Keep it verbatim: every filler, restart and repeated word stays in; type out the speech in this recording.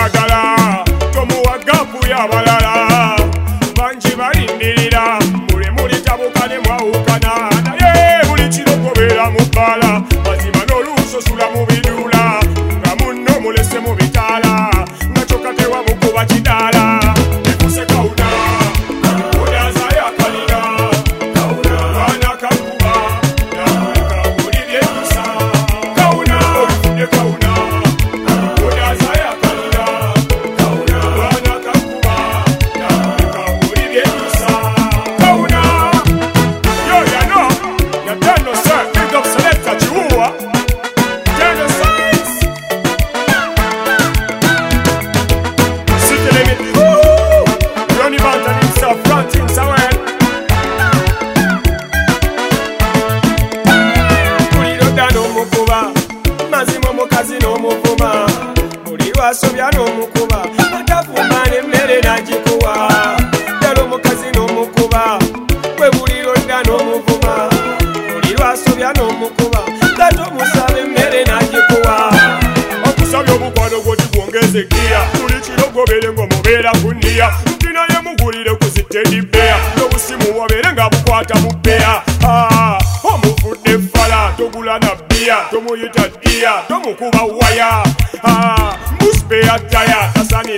mwagala tomuwagapu yabalala bangi balindirira muli muli tabukane mwawukana naye buli kiro gobeera mu bbala mazima n'olusosula mu bidula nga munno mulese mu bitaala nga kyokka tewamukuba kidaala ekuse kawuna odaza yakalira baana kakuba namuleka buli byetusa kawuna olufudde kawuna odaza yakalira baana kakuba namuleka buli byetusa kawuna yoyano yadano sa big up selector chihuwa genocides city limit Johnny Bantan himself fronting somewhere buliroda n'omukuba mazima omukazi n'omuvuma buli lwasobya n'omukuba atafumba n'emmere n'agikuwa ddala omukazi n'omukuba bwe buliroda n'omuvuma buli lwasobya n'omukuba kati omusaba emmere n'agikuwa okusabya omukwano gwo kigwongeze giya buli kiro gobere ng'omubeera ku nniya ntinaye mugulire ku zitedibeya n'obusimu wabeere nga bukwata mu bbeya omuvudde fala togula na bbiya tomuyita ddiya tomukuba waya mbuspeya taya tasani